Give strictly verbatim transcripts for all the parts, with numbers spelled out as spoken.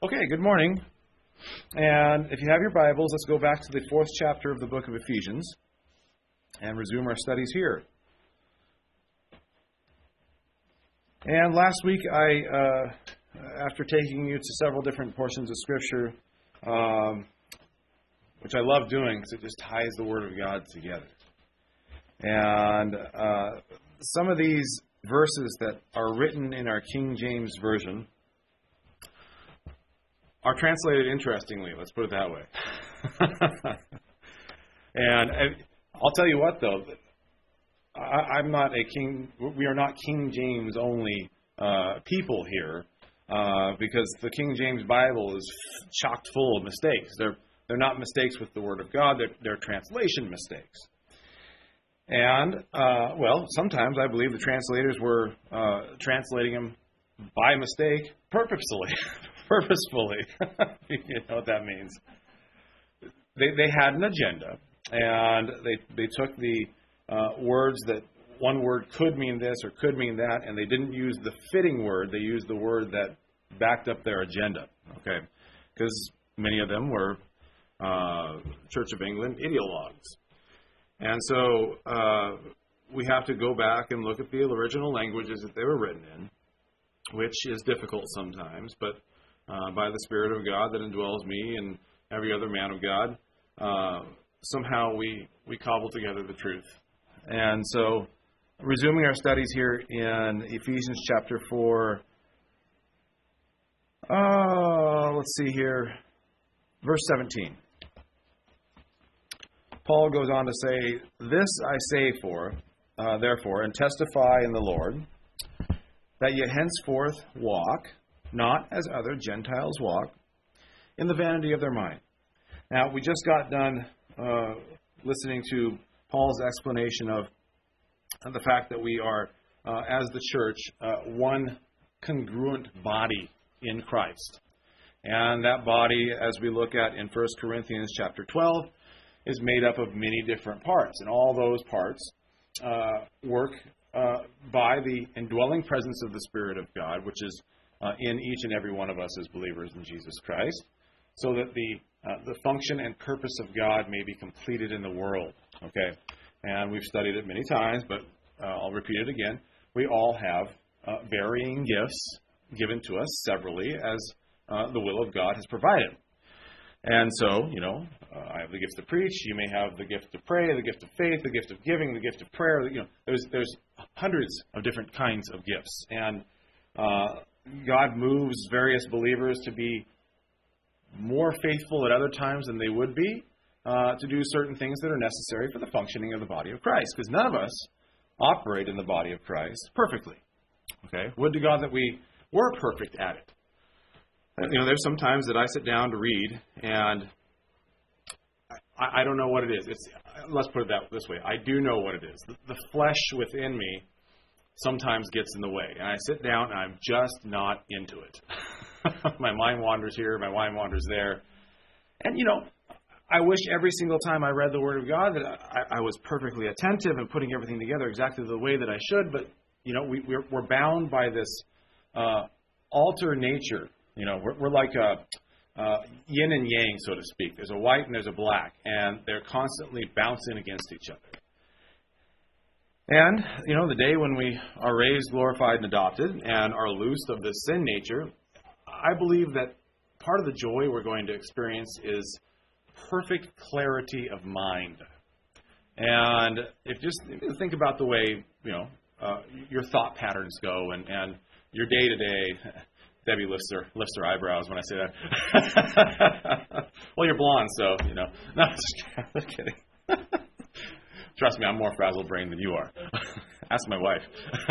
Okay, good morning. And if you have your Bibles, let's go back to the fourth chapter of the book of Ephesians and resume our studies here. And last week, I, uh, after taking you to several different portions of Scripture, um, which I love doing because it just ties the Word of God together. And uh, some of these verses that are written in our King James Version are translated interestingly, let's put it that way. And I'll tell you what, though, I, I'm not a King, we are not King James only uh, people here, uh, because the King James Bible is chock full of mistakes. They're, they're not mistakes with the Word of God, they're, they're translation mistakes. And, uh, well, sometimes I believe the translators were uh, translating them by mistake purposefully. Purposefully. You know what that means. They they had an agenda, and they, they took the uh, words that one word could mean this or could mean that, and they didn't use the fitting word. They used the word that backed up their agenda. Okay, because many of them were uh, Church of England ideologues. And so uh, we have to go back and look at the original languages that they were written in, which is difficult sometimes, but uh, by the Spirit of God that indwells me and every other man of God, uh, somehow we, we cobble together the truth. And so, resuming our studies here in Ephesians chapter four, uh, let's see here, verse seventeen. Paul goes on to say, "This I say for, uh, therefore, and testify in the Lord, that ye henceforth walk, not as other Gentiles walk, in the vanity of their mind." Now, we just got done uh, listening to Paul's explanation of the fact that we are, uh, as the church, uh, one congruent body in Christ. And that body, as we look at in First Corinthians chapter twelve, is made up of many different parts. And all those parts uh, work uh, by the indwelling presence of the Spirit of God, which is uh, in each and every one of us as believers in Jesus Christ, so that the uh, the function and purpose of God may be completed in the world. Okay, and we've studied it many times, but uh, I'll repeat it again. We all have uh, varying gifts given to us severally as uh, the will of God has provided. And so, you know, uh, I have the gift to preach. You may have the gift to pray, the gift of faith, the gift of giving, the gift of prayer. You know, there's there's hundreds of different kinds of gifts, and uh, God moves various believers to be more faithful at other times than they would be uh, to do certain things that are necessary for the functioning of the body of Christ. Because none of us operate in the body of Christ perfectly. Okay, would to God that we were perfect at it. You know, there's some times that I sit down to read, and I, I don't know what it is. It's, let's put it that this way. I do know what it is. The, the flesh within me sometimes gets in the way, and I sit down, and I'm just not into it. My mind wanders here, my mind wanders there. And, you know, I wish every single time I read the Word of God that I, I was perfectly attentive and putting everything together exactly the way that I should, but, you know, we, we're, we're bound by this uh, alter nature. You know, we're, we're like a uh, yin and yang, so to speak. There's a white and there's a black, and they're constantly bouncing against each other. And, you know, the day when we are raised, glorified, and adopted, and are loosed of this sin nature, I believe that part of the joy we're going to experience is perfect clarity of mind. And if just think about the way, you know, uh, your thought patterns go, and, and your day-to-day... Debbie lifts her, lifts her eyebrows when I say that. Well, you're blonde, so, you know. No, just kidding. Trust me, I'm more frazzled-brained than you are. Ask my wife.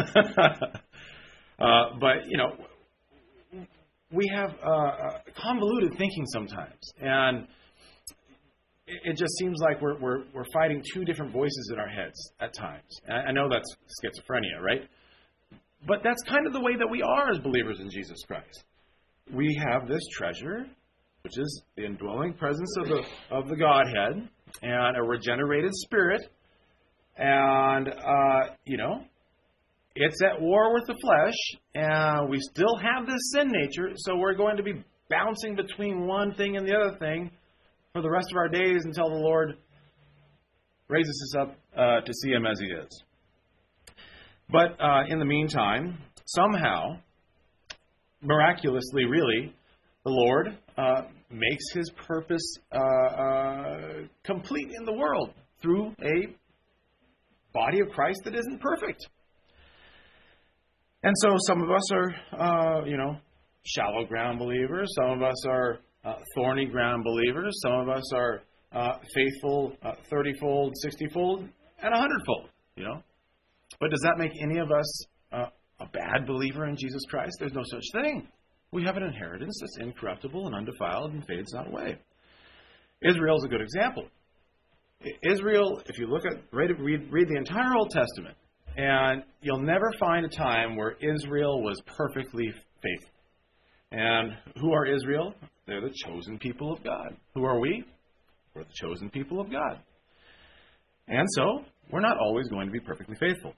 uh, but, you know, we have uh, convoluted thinking sometimes. And it just seems like we're, we're, we're fighting two different voices in our heads at times. And I know that's schizophrenia, right? But that's kind of the way that we are as believers in Jesus Christ. We have this treasure, which is the indwelling presence of the of the Godhead, and a regenerated spirit. And, uh, you know, it's at war with the flesh, and we still have this sin nature, so we're going to be bouncing between one thing and the other thing for the rest of our days until the Lord raises us up uh, to see Him as He is. But uh, in the meantime, somehow, miraculously, really, the Lord uh, makes His purpose uh, uh, complete in the world through a body of Christ that isn't perfect. And so some of us are, uh, you know, shallow ground believers. Some of us are uh, thorny ground believers. Some of us are uh, faithful uh, thirty-fold, sixty-fold, and one hundred-fold, you know. But does that make any of us uh, a bad believer in Jesus Christ? There's no such thing. We have an inheritance that's incorruptible and undefiled and fades not away. Israel is a good example. Israel, if you look at, read, read, read the entire Old Testament, and you'll never find a time where Israel was perfectly faithful. And who are Israel? They're the chosen people of God. Who are we? We're the chosen people of God. And so, we're not always going to be perfectly faithful.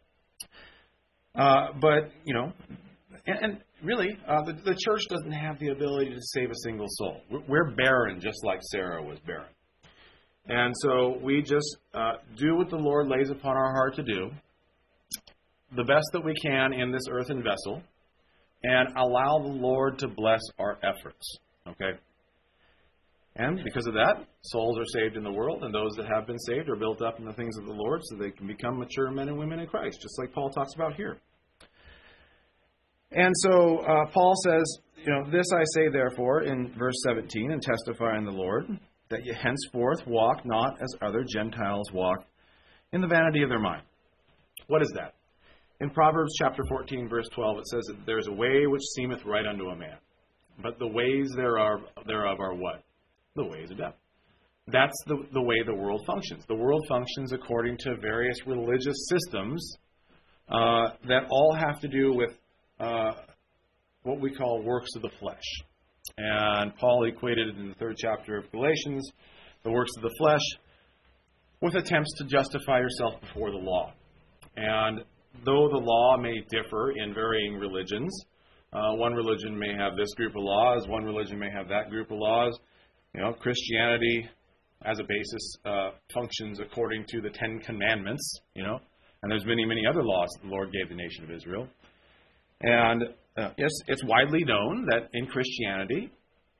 Uh, but, you know, and, and really, uh, the, the church doesn't have the ability to save a single soul. We're, we're barren, just like Sarah was barren. And so we just uh, do what the Lord lays upon our heart to do, the best that we can in this earthen vessel, and allow the Lord to bless our efforts. Okay? And because of that, souls are saved in the world, and those that have been saved are built up in the things of the Lord so they can become mature men and women in Christ, just like Paul talks about here. And so uh, Paul says, you know, this I say therefore in verse seventeen, and testify in the Lord, that ye henceforth walk not as other Gentiles walk, in the vanity of their mind. What is that? In Proverbs chapter fourteen, verse twelve, it says that there is a way which seemeth right unto a man, but the ways thereof, thereof are what? The ways of death. That's the, the way the world functions. The world functions according to various religious systems uh, that all have to do with uh, what we call works of the flesh. And Paul equated in the third chapter of Galatians the works of the flesh with attempts to justify yourself before the law. And though the law may differ in varying religions, uh, one religion may have this group of laws, one religion may have that group of laws. You know, Christianity, as a basis, uh, functions according to the Ten Commandments, you know, and there's many, many other laws that the Lord gave the nation of Israel. And uh, it's, it's widely known that in Christianity,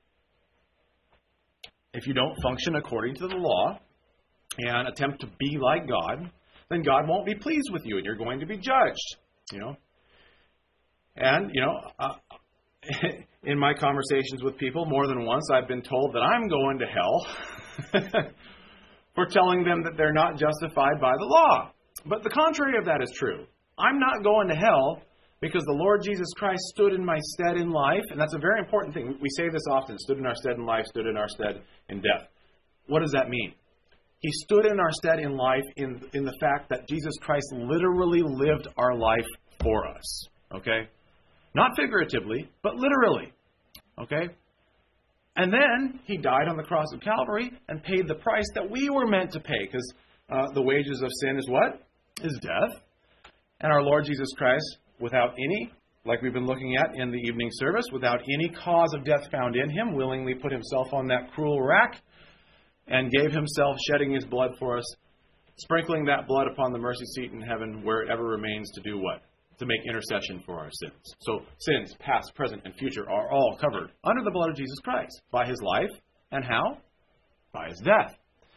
if you don't function according to the law and attempt to be like God, then God won't be pleased with you and you're going to be judged, you know. And, you know, uh, in my conversations with people, more than once, I've been told that I'm going to hell for telling them that they're not justified by the law. But the contrary of that is true. I'm not going to hell because the Lord Jesus Christ stood in my stead in life, and that's a very important thing. We say this often, stood in our stead in life, stood in our stead in death. What does that mean? He stood in our stead in life in, in the fact that Jesus Christ literally lived our life for us. Okay? Not figuratively, but literally. Okay? And then He died on the cross of Calvary and paid the price that we were meant to pay. Because uh, the wages of sin is what? Is death. And our Lord Jesus Christ, without any, like we've been looking at in the evening service, without any cause of death found in Him, willingly put Himself on that cruel rack and gave Himself, shedding His blood for us, sprinkling that blood upon the mercy seat in heaven where it ever remains to do what? To make intercession for our sins. So sins, past, present, and future, are all covered under the blood of Jesus Christ by His life. And how? By His death.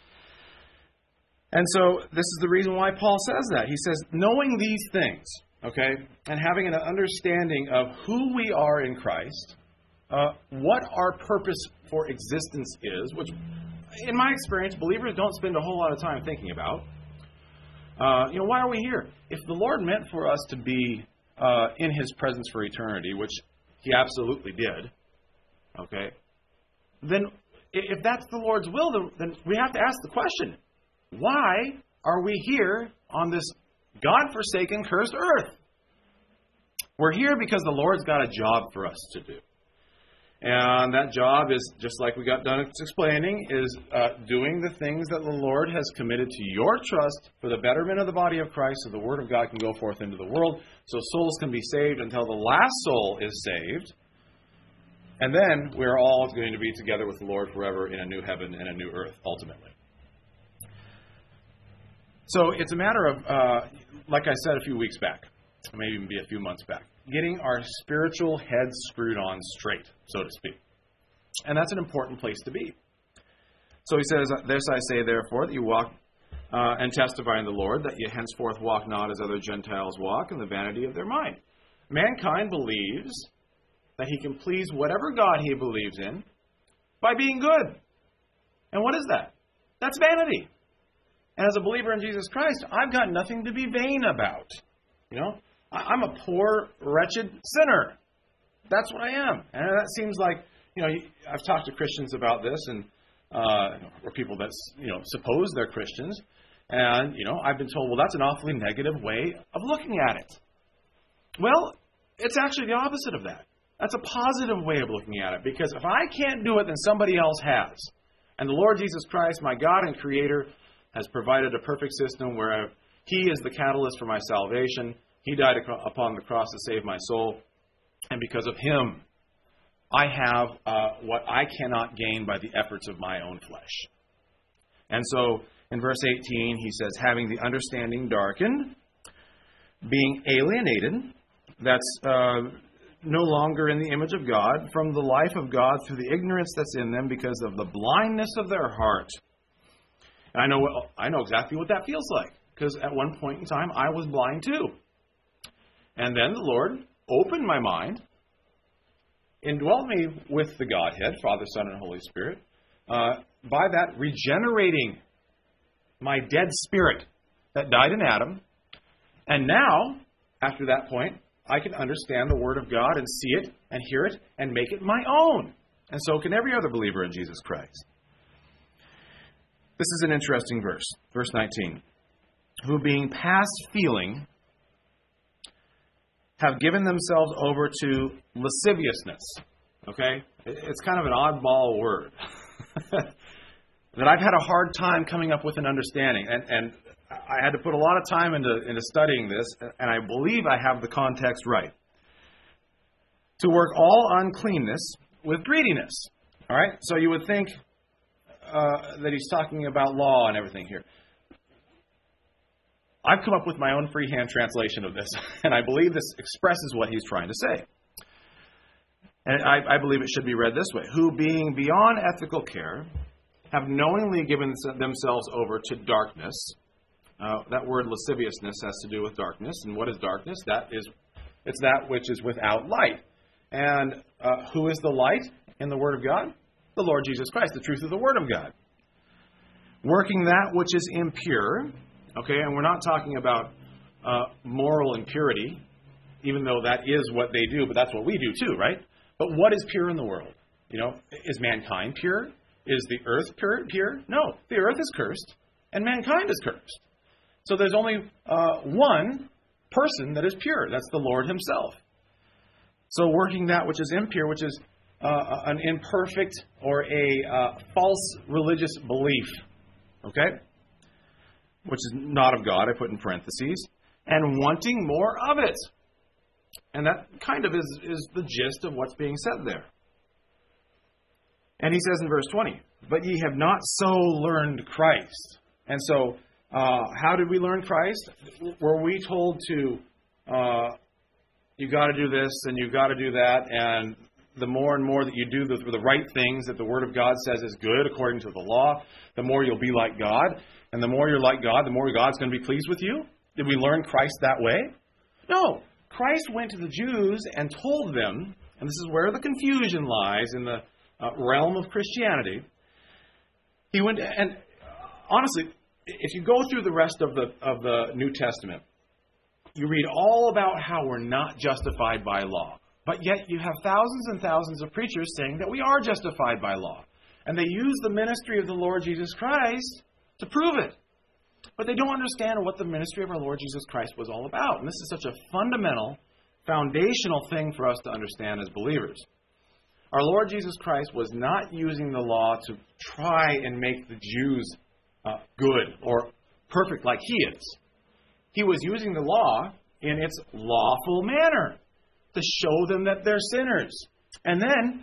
And so this is the reason why Paul says that. He says, knowing these things, okay, and having an understanding of who we are in Christ, uh, what our purpose for existence is, which, in my experience, believers don't spend a whole lot of time thinking about. Uh, you know, why are we here? If the Lord meant for us to be uh, in His presence for eternity, which He absolutely did, okay, then if that's the Lord's will, then we have to ask the question, why are we here on this God-forsaken, cursed earth? We're here because the Lord's got a job for us to do. And that job is, just like we got done explaining, is uh, doing the things that the Lord has committed to your trust for the betterment of the body of Christ so the Word of God can go forth into the world, so souls can be saved until the last soul is saved. And then we're all going to be together with the Lord forever in a new heaven and a new earth, ultimately. So it's a matter of, uh, like I said a few weeks back, maybe even be a few months back, getting our spiritual heads screwed on straight, so to speak. And that's an important place to be. So he says, this I say, therefore, that you walk uh, and testify in the Lord, that you henceforth walk not as other Gentiles walk in the vanity of their mind. Mankind believes that he can please whatever God he believes in by being good. And what is that? That's vanity. And as a believer in Jesus Christ, I've got nothing to be vain about. You know, I'm a poor, wretched sinner. That's what I am. And that seems like, you know, I've talked to Christians about this, and uh, or people that, you know, suppose they're Christians. And, you know, I've been told, well, that's an awfully negative way of looking at it. Well, it's actually the opposite of that. That's a positive way of looking at it. Because if I can't do it, then somebody else has. And the Lord Jesus Christ, my God and Creator, has provided a perfect system where He is the catalyst for my salvation. He died upon the cross to save my soul. And because of Him, I have uh, what I cannot gain by the efforts of my own flesh. And so, in verse eighteen, he says, having the understanding darkened, being alienated, that's uh, no longer in the image of God, from the life of God through the ignorance that's in them because of the blindness of their heart. And I know what, I know exactly what that feels like, because at one point in time, I was blind too. And then the Lord opened my mind, indwelt me with the Godhead, Father, Son, and Holy Spirit, uh, by that regenerating my dead spirit that died in Adam. And now, after that point, I can understand the Word of God and see it and hear it and make it my own. And so can every other believer in Jesus Christ. This is an interesting verse. Verse nineteen. Who being past feeling have given themselves over to lasciviousness. Okay? It's kind of an oddball word that I've had a hard time coming up with an understanding. And, and I had to put a lot of time into, into studying this, and I believe I have the context right. To work all uncleanness with greediness. All right? So you would think uh, that he's talking about law and everything here. I've come up with my own freehand translation of this, and I believe this expresses what he's trying to say. And I, I believe it should be read this way. Who, being beyond ethical care, have knowingly given themselves over to darkness. Uh, that word lasciviousness has to do with darkness. And what is darkness? That is, it's that which is without light. And uh, who is the light in the Word of God? The Lord Jesus Christ, the truth of the Word of God. Working that which is impure. Okay, and we're not talking about uh, moral impurity, even though that is what they do, but that's what we do too, right? But what is pure in the world? You know, is mankind pure? Is the earth pure? pure? No, the earth is cursed, and mankind is cursed. So there's only uh, one person that is pure. That's the Lord Himself. So working that which is impure, which is uh, an imperfect or a uh, false religious belief, okay? Which is not of God, I put in parentheses, and wanting more of it. And that kind of is, is the gist of what's being said there. And he says in verse twenty, but ye have not so learned Christ. And so, uh, how did we learn Christ? Were we told to, uh, you got to do this and you got to do that, and the more and more that you do the, the right things that the Word of God says is good according to the law, the more you'll be like God. And the more you're like God, the more God's going to be pleased with you? Did we learn Christ that way? No. Christ went to the Jews and told them, and this is where the confusion lies in the uh, realm of Christianity. He went, and honestly, if you go through the rest of the of the New Testament, you read all about how we're not justified by law. But yet you have thousands and thousands of preachers saying that we are justified by law. And they use the ministry of the Lord Jesus Christ to prove it. But they don't understand what the ministry of our Lord Jesus Christ was all about. And this is such a fundamental, foundational thing for us to understand as believers. Our Lord Jesus Christ was not using the law to try and make the Jews uh, good or perfect like He is. He was using the law in its lawful manner to show them that they're sinners. And then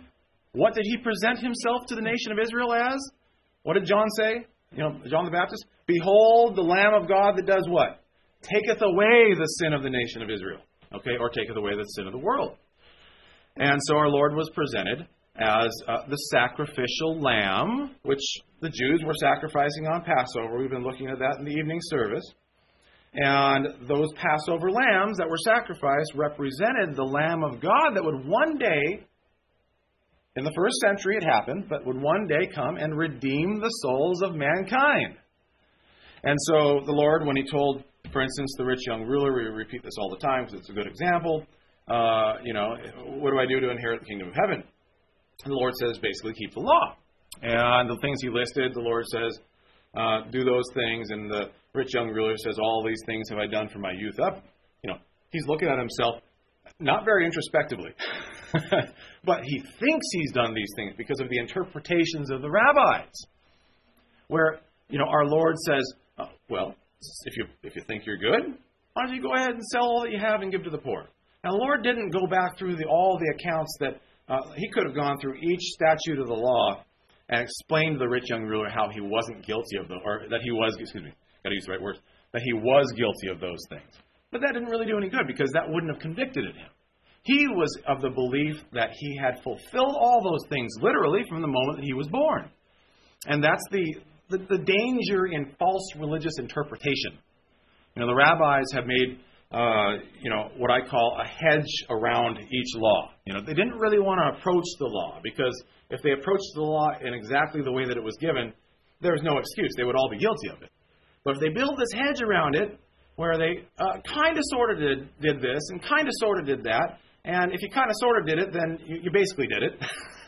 What did he present himself to the nation of Israel as? What did John say? You know, John the Baptist? Behold, the Lamb of God that does what? Taketh away the sin of the nation of Israel. Okay, or taketh away the sin of the world. And so our Lord was presented as uh, the sacrificial lamb, which the Jews were sacrificing on Passover. We've been looking at that in the evening service. And those Passover lambs that were sacrificed represented the Lamb of God that would one day, in the first century it happened, but would one day come and redeem the souls of mankind. And so the Lord, when he told, for instance, the rich young ruler, we repeat this all the time because it's a good example, uh, you know, what do I do to inherit the kingdom of heaven? And the Lord says, basically, keep the law. And the things he listed, the Lord says, uh, do those things. And the rich young ruler says, all these things have I done for my youth up. You know, he's looking at himself, not very introspectively, but he thinks he's done these things because of the interpretations of the rabbis. Where, you know, our Lord says, oh, well, if you if you think you're good, why don't you go ahead and sell all that you have and give to the poor? Now, the Lord didn't go back through the, all the accounts that uh, he could have gone through each statute of the law and explained to the rich young ruler how he wasn't guilty of the, or that he was, excuse me, got to use the right words, that he was guilty of those things. But that didn't really do any good because that wouldn't have convicted him. He was of the belief that he had fulfilled all those things literally from the moment that he was born. And that's the, the, the danger in false religious interpretation. You know, the rabbis have made, uh, you know, what I call a hedge around each law. You know, they didn't really want to approach the law because if they approached the law in exactly the way that it was given, there was no excuse. They would all be guilty of it. But if they build this hedge around it, where they uh, kind of sort of did, did this and kind of sort of did that, and if you kind of sort of did it, then you, you basically did it.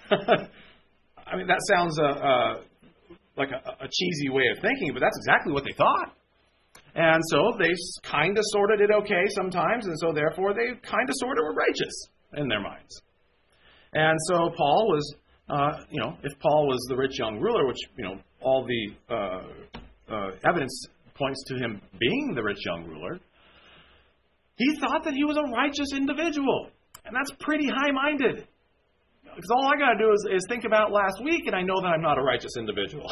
I mean, that sounds uh, uh, like a, a cheesy way of thinking, but that's exactly what they thought. And so they kind of sort of did okay sometimes, and so therefore they kind of sort of were righteous in their minds. And so Paul was, uh, you know, if Paul was the rich young ruler, which, you know, all the uh, uh, evidence points to him being the rich young ruler, he thought that he was a righteous individual. And that's pretty high-minded. Because all I got to do is, is think about last week, and I know that I'm not a righteous individual.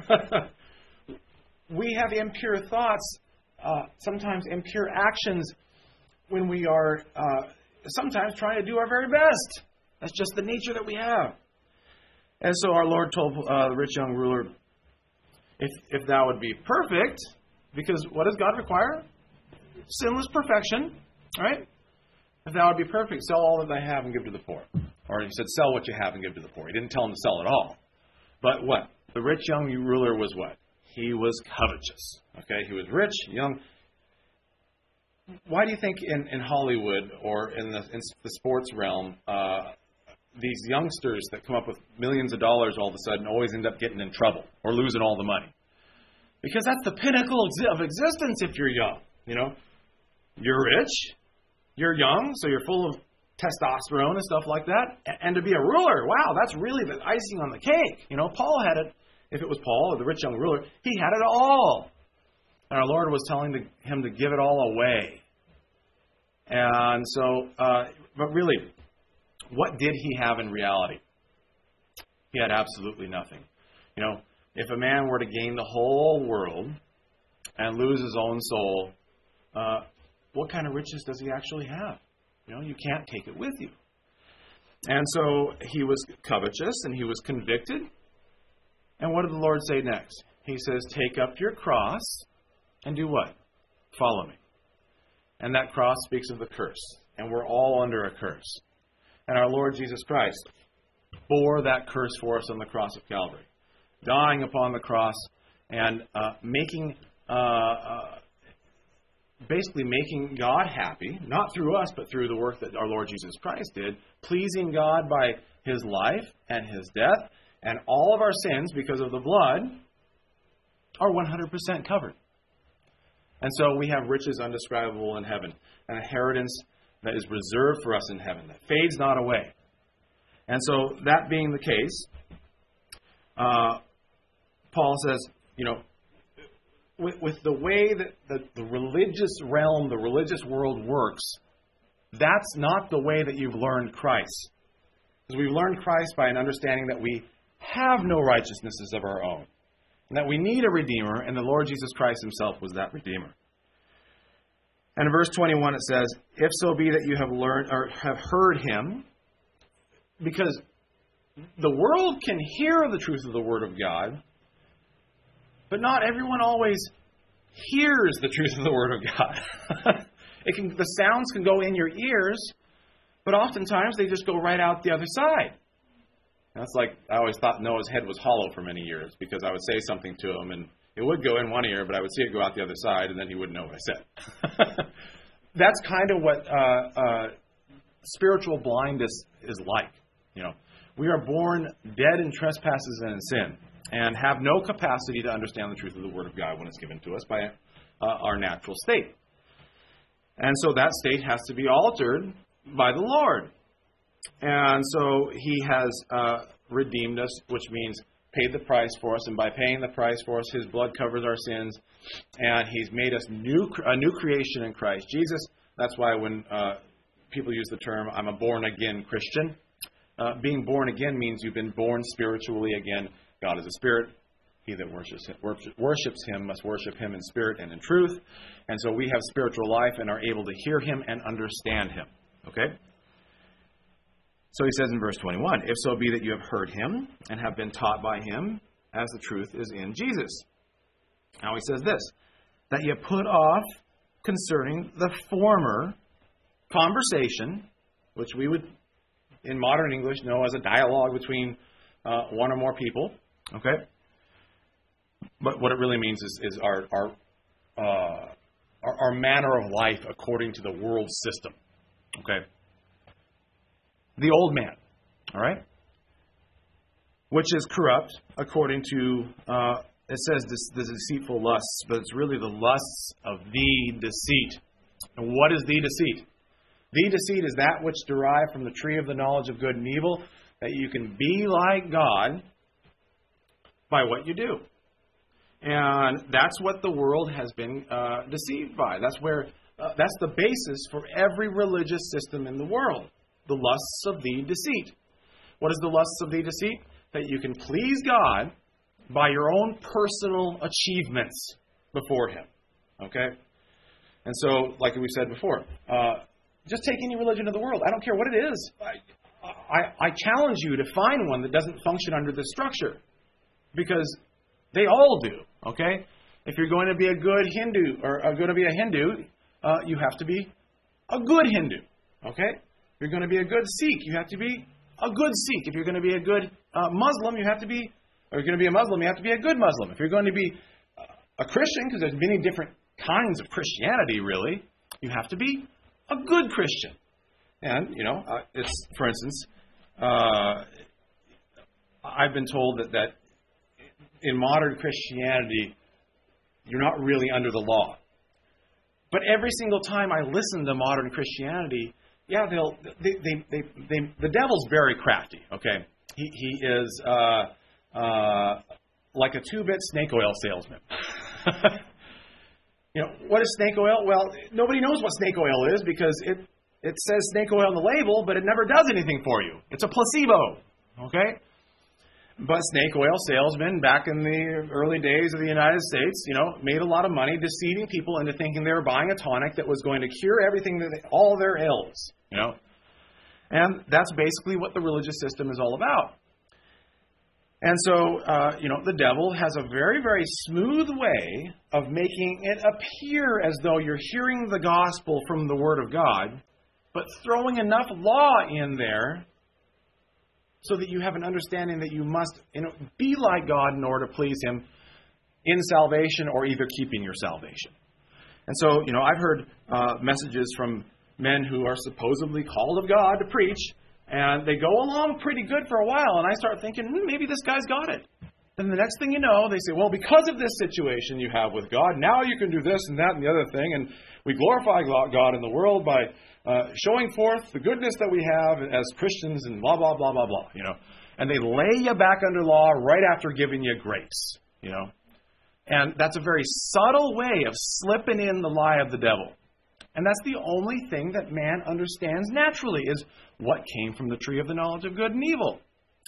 We have impure thoughts, uh, sometimes impure actions, when we are uh, sometimes trying to do our very best. That's just the nature that we have. And so our Lord told uh, the rich young ruler, if, if thou would be perfect, because what does God require? Sinless perfection, right? If thou would be perfect, sell all that I have and give to the poor. Or he said, sell what you have and give to the poor. He didn't tell him to sell it all. But what? The rich young ruler was what? He was covetous. Okay, he was rich, young. Why do you think in, in Hollywood or in the, in the sports realm, uh, these youngsters that come up with millions of dollars all of a sudden always end up getting in trouble or losing all the money? Because that's the pinnacle of existence if you're young. You know, you're rich, you're young, so you're full of testosterone and stuff like that. And to be a ruler, wow, that's really the icing on the cake. You know, Paul had it. If it was Paul or the rich young ruler, he had it all. And our Lord was telling him to give it all away. And so, uh, but really, what did he have in reality? He had absolutely nothing. You know, if a man were to gain the whole world and lose his own soul, uh, what kind of riches does he actually have? You know, you can't take it with you. And so he was covetous and he was convicted. And what did the Lord say next? He says, take up your cross and do what? Follow me. And that cross speaks of the curse. And we're all under a curse. And our Lord Jesus Christ bore that curse for us on the cross of Calvary. Dying upon the cross and uh, making, uh, uh, basically making God happy, not through us, but through the work that our Lord Jesus Christ did, pleasing God by his life and his death, and all of our sins, because of the blood, are one hundred percent covered. And so we have riches undescribable in heaven, an inheritance that is reserved for us in heaven, that fades not away. And so that being the case, uh, Paul says, you know, with, with the way that the, the religious realm, the religious world works, that's not the way that you've learned Christ. Because we've learned Christ by an understanding that we have no righteousnesses of our own, and that we need a Redeemer, and the Lord Jesus Christ himself was that Redeemer. And in verse twenty-one it says, if so be that you have learned or have heard him, because the world can hear the truth of the Word of God, but not everyone always hears the truth of the Word of God. it can, the sounds can go in your ears, but oftentimes they just go right out the other side. That's like, I always thought Noah's head was hollow for many years, because I would say something to him, and it would go in one ear, but I would see it go out the other side, and then he wouldn't know what I said. That's kind of what uh, uh, spiritual blindness is like. You know, we are born dead in trespasses and in sin, and have no capacity to understand the truth of the Word of God when it's given to us by uh, our natural state. And so that state has to be altered by the Lord. And so he has uh, redeemed us, which means paid the price for us. And by paying the price for us, his blood covers our sins. And he's made us new, a new creation in Christ Jesus. That's why when uh, people use the term, I'm a born-again Christian, uh, being born again means you've been born spiritually again. God is a spirit. He that worships him, worships him must worship him in spirit and in truth. And so we have spiritual life and are able to hear him and understand him. Okay? So he says in verse twenty-one, if so be that you have heard him and have been taught by him, as the truth is in Jesus. Now he says this, that you put off concerning the former conversation, which we would in modern English know as a dialogue between uh, one or more people. Okay? But what it really means is, is our, our, uh, our, our manner of life according to the world system. Okay? The old man, all right, which is corrupt according to, uh, it says this, the deceitful lusts, but it's really the lusts of the deceit. And what is the deceit? The deceit is that which derived from the tree of the knowledge of good and evil, that you can be like God by what you do. And that's what the world has been uh, deceived by. That's where, uh, that's the basis for every religious system in the world. The lusts of the deceit. What is the lusts of the deceit? That you can please God by your own personal achievements before him. Okay? And so, like we said before, uh, just take any religion of the world. I don't care what it is. I, I, I challenge you to find one that doesn't function under this structure. Because they all do. Okay? If you're going to be a good Hindu, or are going to be a Hindu, uh, you have to be a good Hindu. Okay? If you're going to be a good Sikh, you have to be a good Sikh. If you're going to be a good uh, Muslim, you have to be, or you're going to be a Muslim, you have to be a good Muslim. If you're going to be a Christian, because there's many different kinds of Christianity, really, you have to be a good Christian. And, you know, uh, it's, for instance, uh, I've been told that, that in modern Christianity, you're not really under the law. But every single time I listen to modern Christianity, yeah, they'll, they, they, they, they, the devil's very crafty, okay? He, he is uh, uh, like a two-bit snake oil salesman. You know, what is snake oil? Well, nobody knows what snake oil is because it, it says snake oil on the label, but it never does anything for you. It's a placebo, okay? But snake oil salesmen back in the early days of the United States, you know, made a lot of money deceiving people into thinking they were buying a tonic that was going to cure everything, that they, all their ills, you know. And that's basically what the religious system is all about. And so, uh, you know, the devil has a very, very smooth way of making it appear as though you're hearing the gospel from the Word of God, but throwing enough law in there so that you have an understanding that you must, you know, be like God in order to please Him in salvation or either keeping your salvation. And so, you know, I've heard uh, messages from men who are supposedly called of God to preach, and they go along pretty good for a while, and I start thinking, hmm, maybe this guy's got it. Then the next thing you know, they say, well, because of this situation you have with God, now you can do this and that and the other thing, and we glorify God in the world by uh, showing forth the goodness that we have as Christians and blah, blah, blah, blah, blah, you know. And they lay you back under law right after giving you grace, you know. And that's a very subtle way of slipping in the lie of the devil. And that's the only thing that man understands naturally, is what came from the tree of the knowledge of good and evil.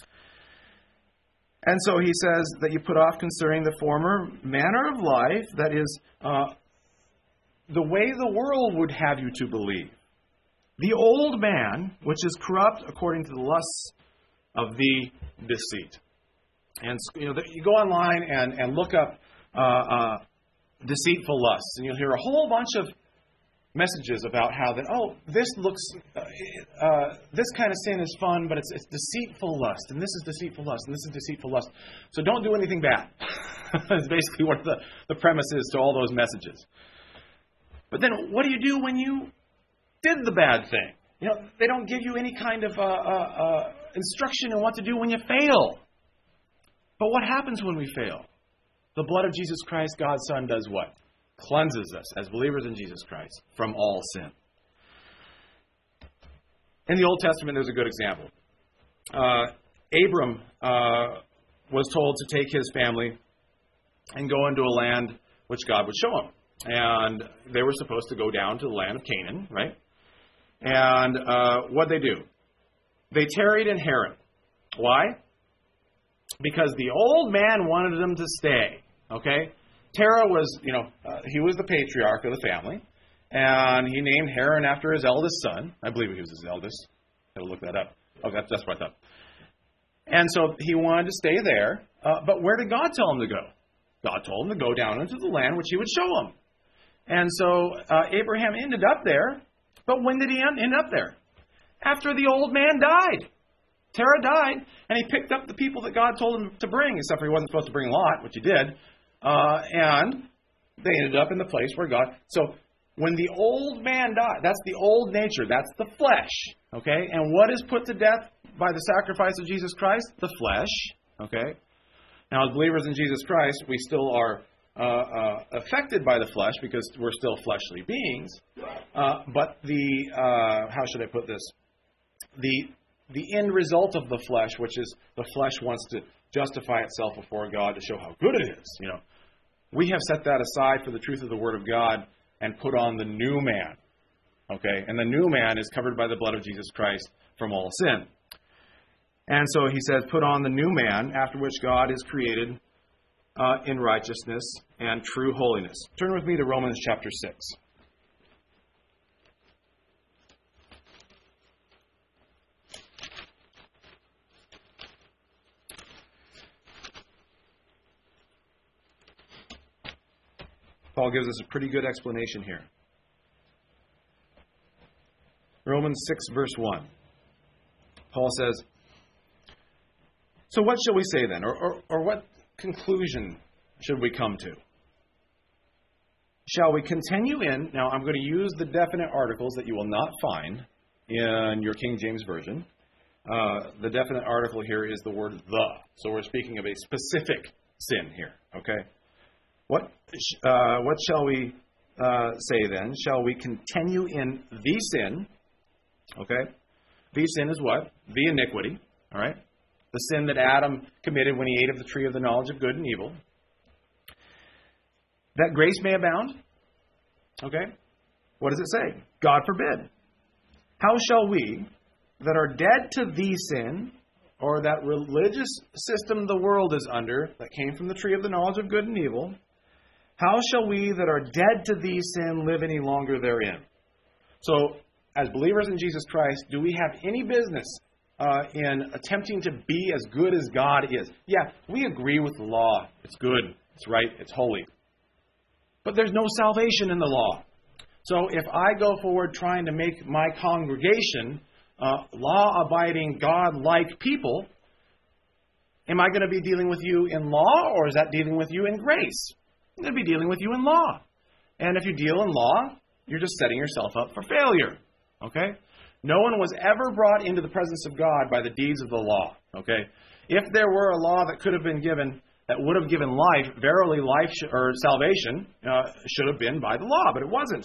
And so he says that you put off concerning the former manner of life, that is, uh, the way the world would have you to believe. The old man, which is corrupt according to the lusts of the deceit. And you know, you go online and, and look up uh, uh, deceitful lusts, and you'll hear a whole bunch of messages about how that, oh, this looks, uh, uh, this kind of sin is fun, but it's, it's deceitful lust, and this is deceitful lust, and this is deceitful lust. So don't do anything bad. That's basically what the, the premise is to all those messages. But then what do you do when you did the bad thing? You know, they don't give you any kind of uh, uh, uh, instruction on what to do when you fail. But what happens when we fail? The blood of Jesus Christ, God's Son, does what? Cleanses us as believers in Jesus Christ from all sin. In the Old Testament, there's a good example. Uh, Abram uh, was told to take his family and go into a land which God would show him. And they were supposed to go down to the land of Canaan, right? And uh, what'd they do? They tarried in Haran. Why? Because the old man wanted them to stay, okay? Terah was, you know, uh, he was the patriarch of the family, and he named Haran after his eldest son. I believe he was his eldest. I'll look that up. Oh, that's, that's what I thought. And so he wanted to stay there, uh, but where did God tell him to go? God told him to go down into the land which he would show him. And so uh, Abraham ended up there, but when did he end up there? After the old man died. Terah died, and he picked up the people that God told him to bring, except for he wasn't supposed to bring Lot, which he did. Uh, and they ended up in the place where God... So when the old man died, that's the old nature, that's the flesh, okay? And what is put to death by the sacrifice of Jesus Christ? The flesh, okay? Now, as believers in Jesus Christ, we still are uh, uh, affected by the flesh because we're still fleshly beings. Uh, but the, uh, how should I put this? The, the end result of the flesh, which is the flesh wants to justify itself before God to show how good it is, you know. We have set that aside for the truth of the Word of God and put on the new man, okay? And the new man is covered by the blood of Jesus Christ from all sin. And so he says, put on the new man, after which God is created uh, in righteousness and true holiness. Turn with me to Romans chapter six. Paul gives us a pretty good explanation here. Romans six, verse one. Paul says, so what shall we say then? Or, or, or what conclusion should we come to? Shall we continue in... Now, I'm going to use the definite articles that you will not find in your King James Version. Uh, the definite article here is the word the. So we're speaking of a specific sin here, okay? What uh, what shall we uh, say then? Shall we continue in the sin? Okay. The sin is what? The iniquity. All right. The sin that Adam committed when he ate of the tree of the knowledge of good and evil. That grace may abound. Okay. What does it say? God forbid. How shall we that are dead to the sin, or that religious system the world is under, that came from the tree of the knowledge of good and evil, how shall we that are dead to thee sin live any longer therein? So, as believers in Jesus Christ, do we have any business uh, in attempting to be as good as God is? Yeah, we agree with the law. It's good, it's right, it's holy. But there's no salvation in the law. So if I go forward trying to make my congregation uh, law-abiding, God-like people, am I going to be dealing with you in law, or is that dealing with you in grace? I'm going to be dealing with you in law. And if you deal in law, you're just setting yourself up for failure. Okay? No one was ever brought into the presence of God by the deeds of the law. Okay? If there were a law that could have been given, that would have given life, verily life sh- or salvation uh, should have been by the law, but it wasn't.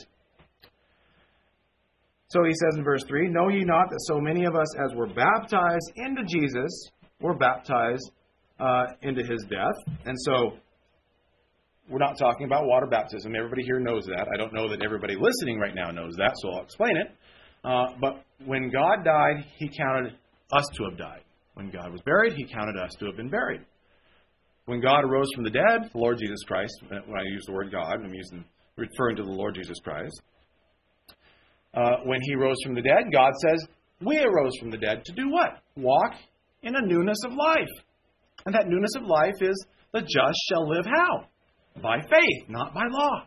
So he says in verse three, know ye not that so many of us as were baptized into Jesus were baptized uh, into his death? And so we're not talking about water baptism. Everybody here knows that. I don't know that everybody listening right now knows that, so I'll explain it. Uh, but when God died, He counted us to have died. When God was buried, He counted us to have been buried. When God arose from the dead, the Lord Jesus Christ, when I use the word God, I'm using, referring to the Lord Jesus Christ. Uh, when He rose from the dead, God says, we arose from the dead to do what? Walk in a newness of life. And that newness of life is the just shall live how? By faith, not by law.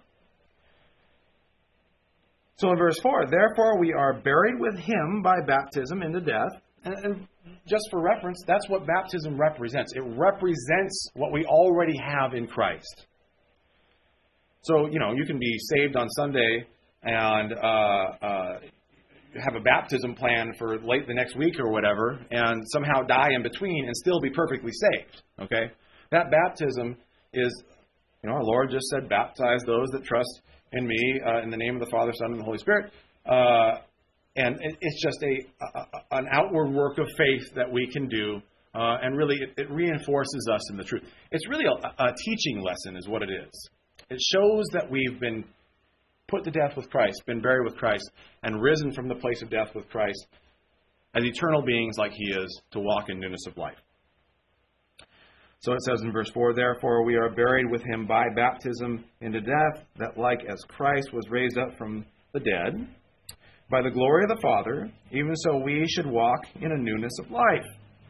So in verse four, therefore we are buried with Him by baptism into death. And, and just for reference, that's what baptism represents. It represents what we already have in Christ. So, you know, you can be saved on Sunday and uh, uh, have a baptism plan for late the next week or whatever, and somehow die in between and still be perfectly saved. Okay? That baptism is, you know, our Lord just said, baptize those that trust in me uh, in the name of the Father, Son, and the Holy Spirit. Uh, and it, it's just a, a an outward work of faith that we can do, uh, and really it, it reinforces us in the truth. It's really a, a teaching lesson is what it is. It shows that we've been put to death with Christ, been buried with Christ, and risen from the place of death with Christ as eternal beings like He is, to walk in newness of life. So it says in verse four, therefore we are buried with Him by baptism into death, that like as Christ was raised up from the dead by the glory of the Father, even so we should walk in a newness of life.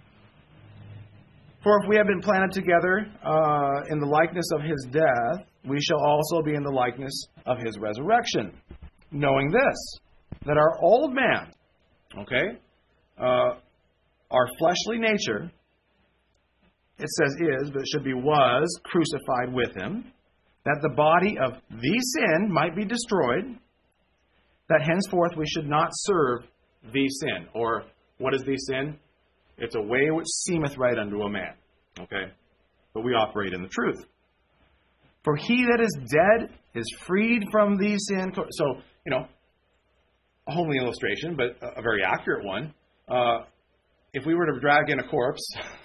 For if we have been planted together uh, in the likeness of His death, we shall also be in the likeness of His resurrection, knowing this, that our old man, okay, uh, our fleshly nature, it says is, but it should be was, crucified with Him, that the body of the sin might be destroyed, that henceforth we should not serve the sin. Or, what is the sin? It's a way which seemeth right unto a man. Okay? But we operate in the truth. For he that is dead is freed from the sin. So, you know, a homely illustration, but a very accurate one. Uh, if we were to drag in a corpse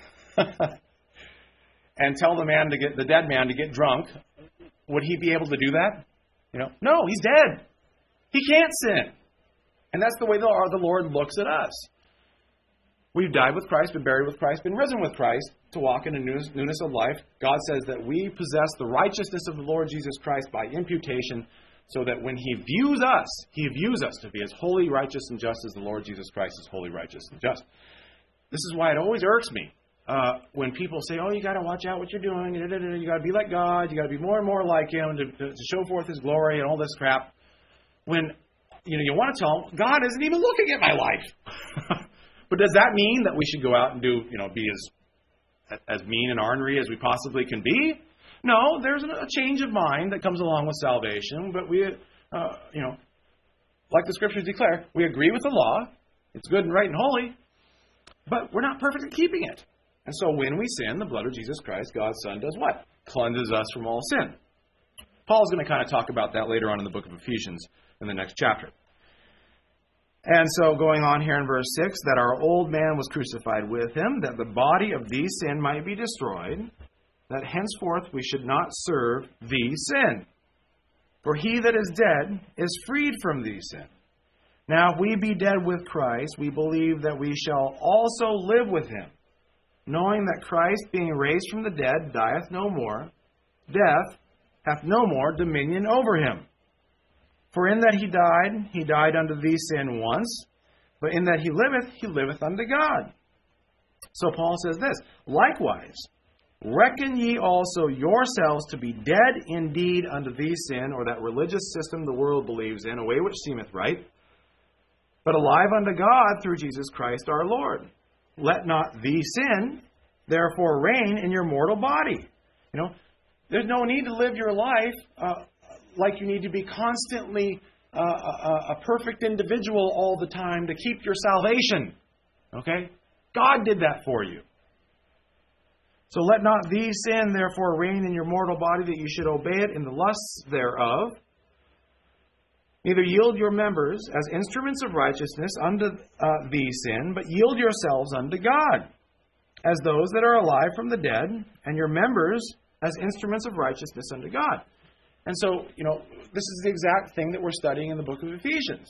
and tell the man to get the dead man to get drunk, would he be able to do that? You know, no, he's dead. He can't sin. And that's the way the, the Lord looks at us. We've died with Christ, been buried with Christ, been risen with Christ to walk in a newness, newness of life. God says that we possess the righteousness of the Lord Jesus Christ by imputation, so that when He views us, He views us to be as holy, righteous, and just as the Lord Jesus Christ is holy, righteous, and just. This is why it always irks me uh, when people say, oh, you got to watch out what you're doing, you got to be like God, you got to be more and more like Him to, to, to show forth His glory and all this crap. When you know you want to tell Him, God isn't even looking at my life. But does that mean that we should go out and do, you know, be as as mean and ornery as we possibly can be? No, there's a change of mind that comes along with salvation. But we, uh, you know, like the Scriptures declare, we agree with the law. It's good and right and holy. But we're not perfect at keeping it. And so when we sin, the blood of Jesus Christ, God's Son, does what? Cleanses us from all sin. Paul's going to kind of talk about that later on in the book of Ephesians in the next chapter. And so going on here in verse six, that our old man was crucified with Him, that the body of the sin might be destroyed, that henceforth we should not serve the sin. For he that is dead is freed from the sin. Now if we be dead with Christ, we believe that we shall also live with Him, knowing that Christ, being raised from the dead, dieth no more, death hath no more dominion over Him. For in that He died, He died unto the sin once, but in that He liveth, He liveth unto God. So Paul says this, likewise, reckon ye also yourselves to be dead indeed unto the sin, or that religious system the world believes in, a way which seemeth right, but alive unto God through Jesus Christ our Lord. Let not the sin therefore reign in your mortal body. You know, there's no need to live your life uh, like you need to be constantly uh, a, a perfect individual all the time to keep your salvation. Okay? God did that for you. So let not the sin therefore reign in your mortal body, that you should obey it in the lusts thereof. Neither yield your members as instruments of righteousness unto uh, the sin, but yield yourselves unto God, as those that are alive from the dead, and your members as instruments of righteousness unto God. And so, you know, this is the exact thing that we're studying in the book of Ephesians.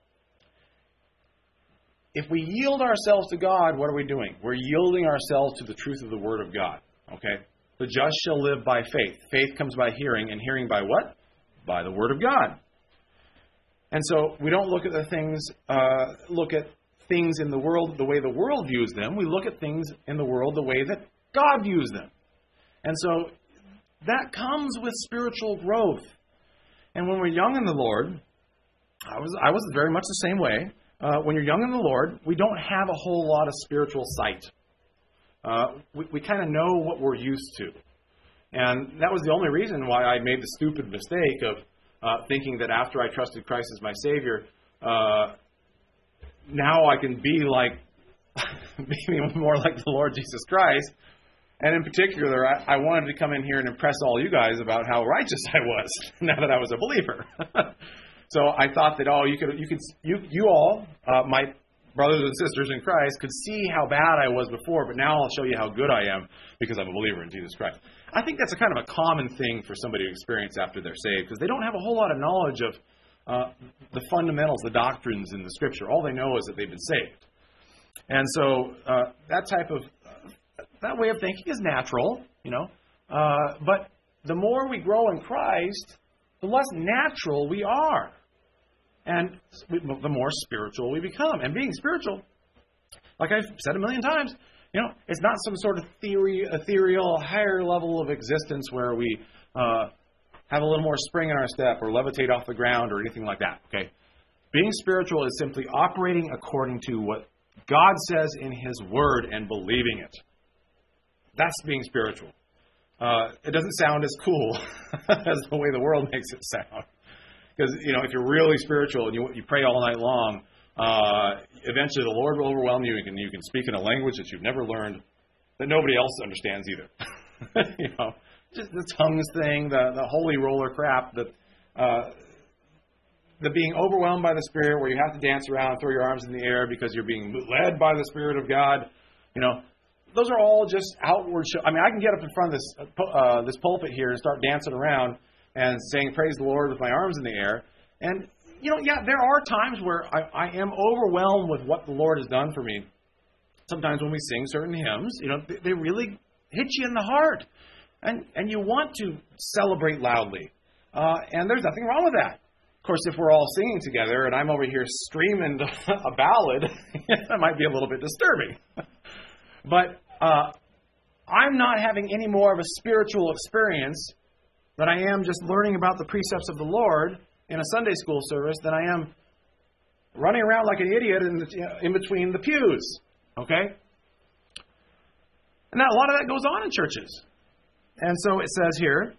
If we yield ourselves to God, what are we doing? We're yielding ourselves to the truth of the Word of God. Okay? The just shall live by faith. Faith comes by hearing, and hearing by what? By the Word of God. And so we don't look at the things, uh, look at things in the world the way the world views them. We look at things in the world the way that God views them. And so that comes with spiritual growth. And when we're young in the Lord, I was I was very much the same way. Uh, when you're young in the Lord, we don't have a whole lot of spiritual sight. Uh, we we kind of know what we're used to. And that was the only reason why I made the stupid mistake of uh, thinking that after I trusted Christ as my Savior, uh, now I can be like, be more like the Lord Jesus Christ. And in particular, I, I wanted to come in here and impress all you guys about how righteous I was now that I was a believer. So I thought that, oh, you could, you could, you, you all, uh, my brothers and sisters in Christ, could see how bad I was before, but now I'll show you how good I am because I'm a believer in Jesus Christ. I think that's a kind of a common thing for somebody to experience after they're saved, because they don't have a whole lot of knowledge of uh, the fundamentals, the doctrines in the Scripture. All they know is that they've been saved. And so uh, that type of, uh, that way of thinking is natural, you know. Uh, but the more we grow in Christ, the less natural we are. And the more spiritual we become. And being spiritual, like I've said a million times, you know, it's not some sort of theory, ethereal, higher level of existence where we uh, have a little more spring in our step or levitate off the ground or anything like that. Okay, being spiritual is simply operating according to what God says in His Word and believing it. That's being spiritual. Uh, it doesn't sound as cool as the way the world makes it sound. Because, you know, if you're really spiritual and you you pray all night long, uh, eventually the Lord will overwhelm you, and you can, you can speak in a language that you've never learned, that nobody else understands either. You know, just the tongues thing, the, the holy roller crap, the, uh, the being overwhelmed by the Spirit, where you have to dance around and throw your arms in the air because you're being led by the Spirit of God. You know, those are all just outward show. I mean, I can get up in front of this uh, this pulpit here and start dancing around and saying, praise the Lord, with my arms in the air. And, you know, yeah, there are times where I, I am overwhelmed with what the Lord has done for me. Sometimes when we sing certain hymns, you know, they, they really hit you in the heart. And and you want to celebrate loudly. Uh, and there's nothing wrong with that. Of course, if we're all singing together and I'm over here screaming a ballad, that might be a little bit disturbing. But uh, I'm not having any more of a spiritual experience that I am just learning about the precepts of the Lord in a Sunday school service than I am running around like an idiot in, the, in between the pews. Okay? And now a lot of that goes on in churches. And so it says here,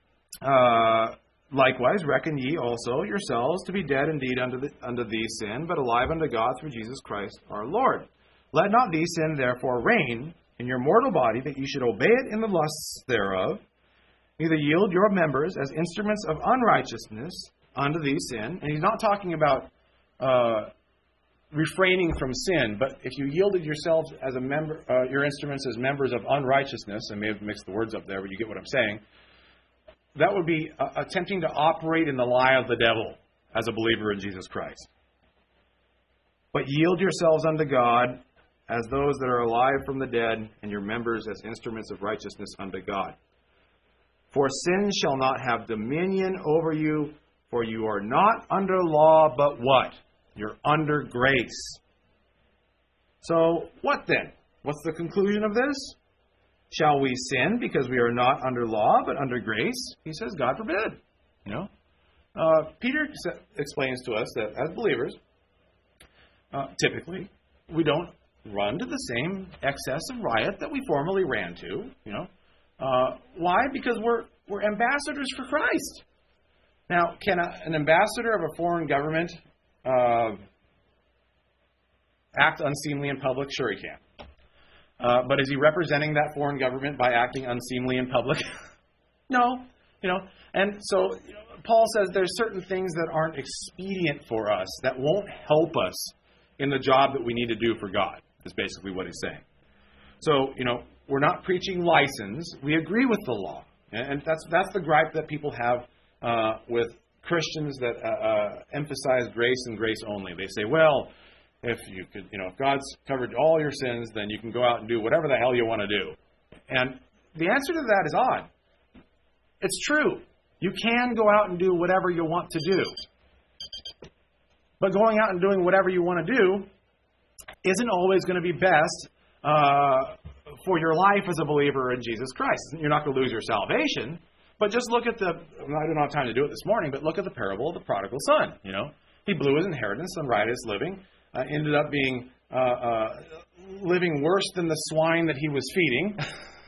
uh, likewise, reckon ye also yourselves to be dead indeed unto, the, unto thee sin, but alive unto God through Jesus Christ our Lord. Let not thee sin therefore reign in your mortal body, that ye should obey it in the lusts thereof. Neither yield your members as instruments of unrighteousness unto thee sin. And he's not talking about uh, refraining from sin, but if you yielded yourselves as a member, uh, your instruments as members of unrighteousness, I may have mixed the words up there, but you get what I'm saying, that would be uh, attempting to operate in the lie of the devil as a believer in Jesus Christ. But yield yourselves unto God as those that are alive from the dead, and your members as instruments of righteousness unto God. For sin shall not have dominion over you, for you are not under law, but what? You're under grace. So, what then? What's the conclusion of this? Shall we sin because we are not under law, but under grace? He says, God forbid. You know, uh, Peter explains to us that as believers, uh, typically, we don't run to the same excess of riot that we formerly ran to, you know. Uh, why? Because we're we're ambassadors for Christ. Now, can a, an ambassador of a foreign government uh, act unseemly in public? Sure, he can. Uh, but is he representing that foreign government by acting unseemly in public? No. You know. And so you know, Paul says there's certain things that aren't expedient for us, that won't help us in the job that we need to do for God, is basically what he's saying. So, you know, we're not preaching license. We agree with the law. And, and that's that's the gripe that people have uh, with Christians that uh, uh, emphasize grace and grace only. They say, well, if you could, you know, if God's covered all your sins, then you can go out and do whatever the hell you want to do. And the answer to that is odd. It's true. You can go out and do whatever you want to do. But going out and doing whatever you want to do isn't always going to be best uh, for your life as a believer in Jesus Christ. You're not going to lose your salvation. But just look at the, I don't have time to do it this morning, but look at the parable of the prodigal son. You know, he blew his inheritance on riotous living, uh, ended up being uh, uh, living worse than the swine that he was feeding,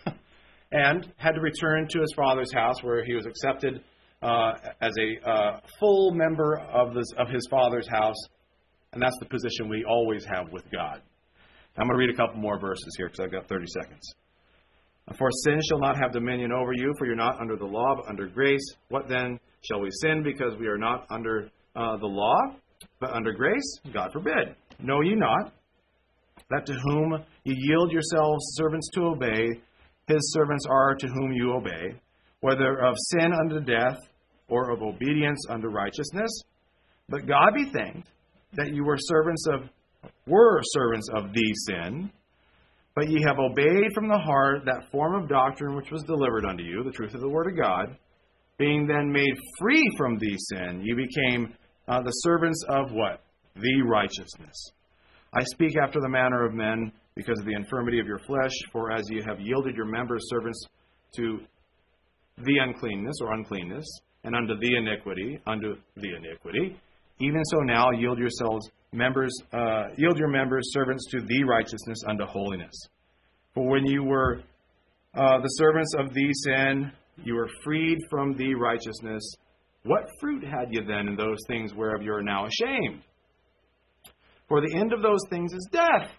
and had to return to his father's house where he was accepted uh, as a uh, full member of, this, of his father's house. And that's the position we always have with God. I'm going to read a couple more verses here because I've got thirty seconds. For sin shall not have dominion over you, for you're not under the law, but under grace. What then? Shall we sin because we are not under uh, the law, but under grace? God forbid. Know ye not that to whom ye yield yourselves servants to obey, his servants are to whom you obey, whether of sin unto death or of obedience unto righteousness? But God be thanked that you were servants of were servants of the sin, but ye have obeyed from the heart that form of doctrine which was delivered unto you, the truth of the word of God. Being then made free from the sin, you became uh, the servants of what? The righteousness. I speak after the manner of men, because of the infirmity of your flesh, for as ye have yielded your members servants to the uncleanness or uncleanness, and unto the iniquity, unto the iniquity, even so now yield yourselves members, uh, yield your members servants to the righteousness, unto holiness. For when you were uh, the servants of the sin, you were freed from the righteousness. What fruit had you then in those things whereof you are now ashamed? For the end of those things is death.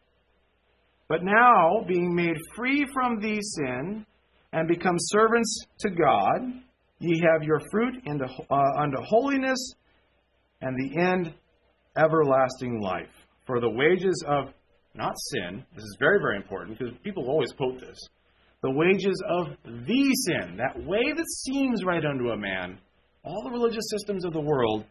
But now, being made free from the sin, and become servants to God, ye have your fruit into, uh, unto holiness, and the end everlasting life. For the wages of, not sin, this is very, very important, because people always quote this, the wages of the sin, that way that seems right unto a man, all the religious systems of the world,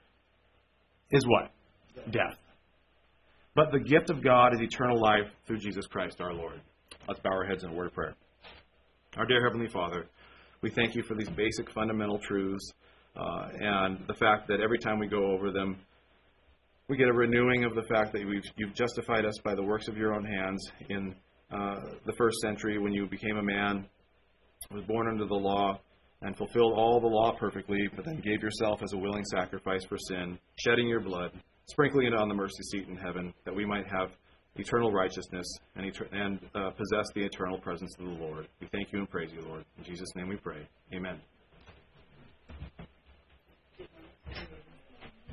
is what? Death. But the gift of God is eternal life through Jesus Christ our Lord. Let's bow our heads in a word of prayer. Our dear Heavenly Father, we thank you for these basic fundamental truths uh, and the fact that every time we go over them, we get a renewing of the fact that we've, you've justified us by the works of your own hands in uh, the first century when you became a man, was born under the law, and fulfilled all the law perfectly, but then gave yourself as a willing sacrifice for sin, shedding your blood, sprinkling it on the mercy seat in heaven, that we might have eternal righteousness and, et- and uh, possess the eternal presence of the Lord. We thank you and praise you, Lord. In Jesus' name we pray. Amen.